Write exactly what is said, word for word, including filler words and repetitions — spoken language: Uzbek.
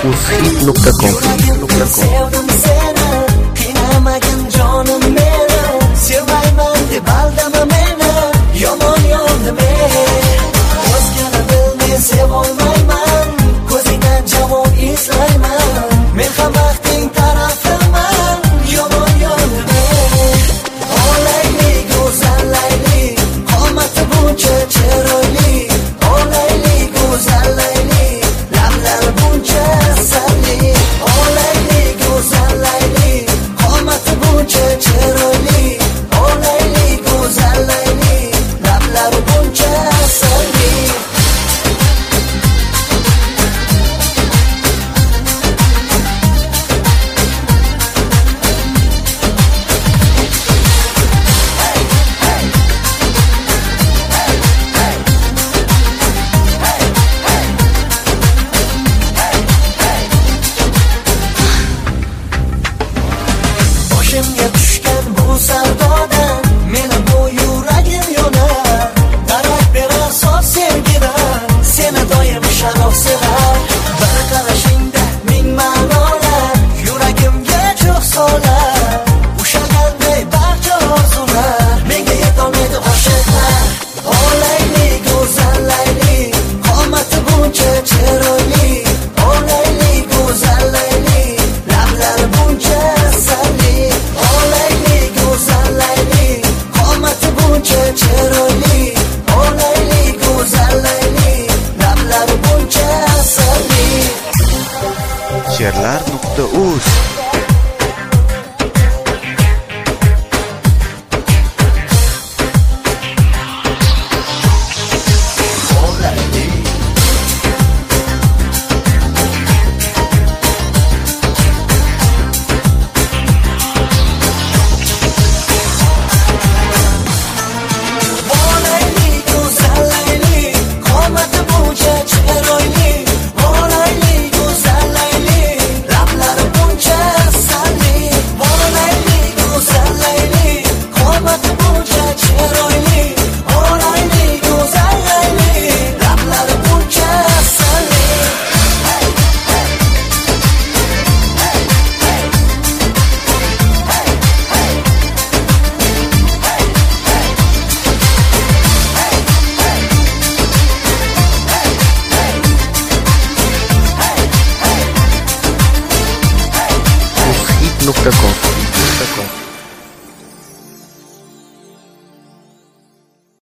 uzhit nuqta com. Sevdim seni, qiynamagin jonim meni, sevmayman deb aldama meni, yomon yo'ldim o'zgani bilmay sevolmayman, ko'zingdan javob izlayman, men ham vaqting tarafiman, yomon yo'ldim olayli go'zallayli, qomati buncha chiroyli, olayli go'zallayli, lablari buncha asali, olayli go'zallayli, qomati buncha chiroyli, olayli go'zallayli, lablari buncha asali. Boshimga tushgan bu savdodan meni bu yuragim yonar, darak berar sof sevgidan, seni doim sharof sevar, bir qarashingda ming ma'nolar yuragimga cho'g' solar, ushalganday barcha orzular menga yetolmaydi oshiqlar, olayli go'zallayli, qomati buncha chiroyli, olayli go'zallayli, lablari buncha asali, olayli go'zallayli, qomati buncha chiroyli, olayli go'zallayli, lablari buncha asali. she'rlar nuqta uz Olayli go'zallayli, qomati buncha chiroyli, olayli go'zallayli, lablari buncha asali, olayli go'zallayli, qomati buncha chiroyli, olayli go'zallayli, lablari buncha asali. uzhit nuqta com.